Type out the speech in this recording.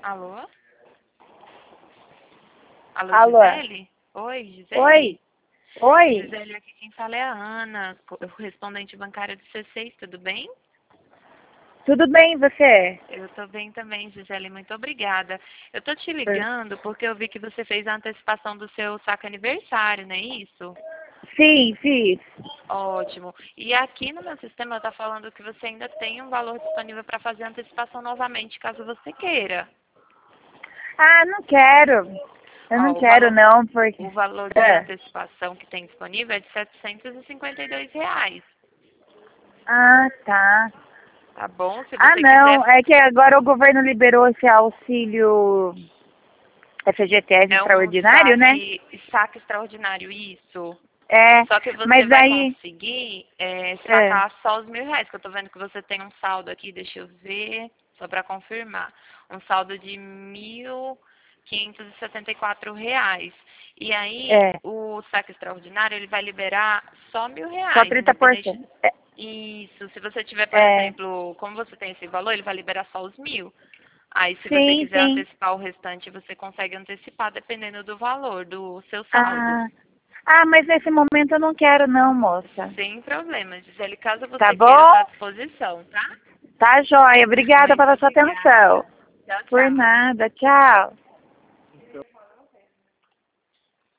Alô? Alô, Alô? Gisele? Oi, Gisele? Oi? Oi? Gisele, aqui quem fala é a Ana, correspondente bancária do C6, tudo bem? Tudo bem, você? Eu tô bem também, Gisele, muito obrigada. Eu tô te É. ligando porque eu vi que você fez a antecipação do seu saque aniversário, não é isso? Sim, fiz. Ótimo. E aqui no meu sistema está falando que você ainda tem um valor disponível para fazer a antecipação novamente, caso você queira. Ah, não quero. Eu não Ó, quero não, porque... o valor de É. antecipação que tem disponível é de R$ 752. Ah, tá. Tá bom? Se Ah, você quiser, não. É que agora o governo liberou esse auxílio FGTS é um extraordinário, né? saque extraordinário, isso. É, Só que você mas vai aí... conseguir É, sacar só os R$ 1.000, que eu tô vendo que você tem um saldo aqui, deixa eu ver, só para confirmar. Um saldo de R$ 1.574. E aí, é. o saque extraordinário, ele vai liberar só Só R$ 1.000, independente. 30%. É, Isso, se você tiver, por é. exemplo, como você tem esse valor, ele vai liberar só os 1.000. Aí, se você Sim, quiser sim. antecipar o restante, você consegue antecipar dependendo do valor do seu saldo. Ah, mas nesse momento eu não quero não, moça. Sem problema, Gisele. Caso Tá você queira, eu estou à bom? disposição, tá? Tá joia. Obrigada Muito pela sua obrigada. atenção. Tchau, Por tchau. nada. Tchau.